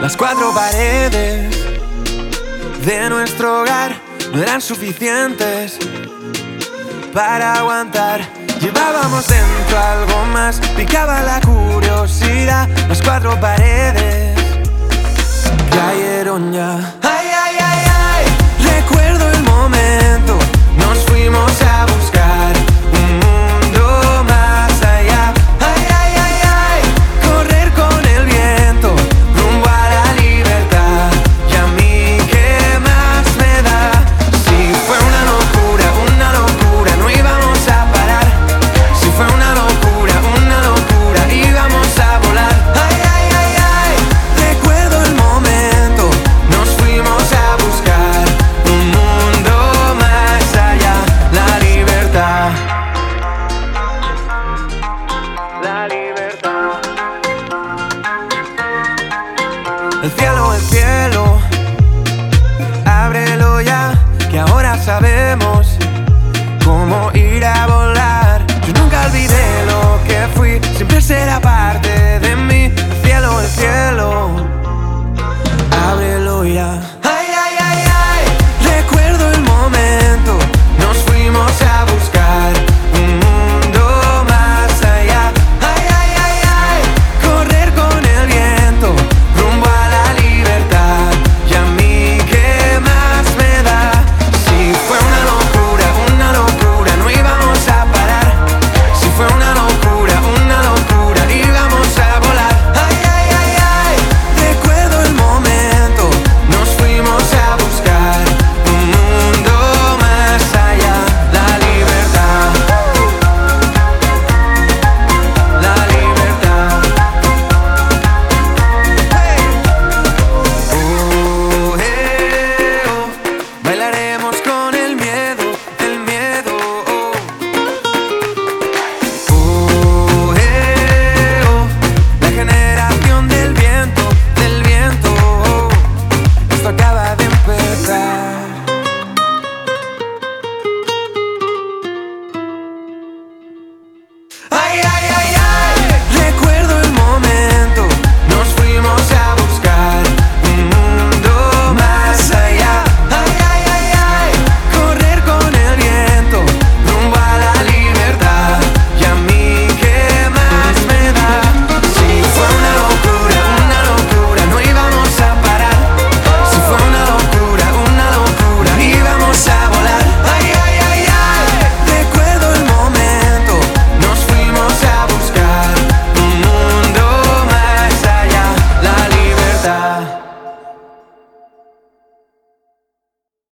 Las cuatro paredes de nuestro hogar no eran suficientes para aguantar. Llevábamos dentro algo más, picaba la curiosidad. Las cuatro paredes cayeron ya. Ay, ay, ay, ay, recuerdo el momento. Nos fuimos a buscar un mundo más allá. Ay, ay, ay, ay, correr con el viento rumbo a la libertad. Y a mí, ¿qué más me da? Si fue una locura, no íbamos a parar. Si fue una locura, íbamos a volar. Ay, ay, ay, ay, recuerdo el momento. Nos fuimos a buscar un mundo más allá. La libertad. La libertad. El cielo, ábrelo ya, que ahora sabemos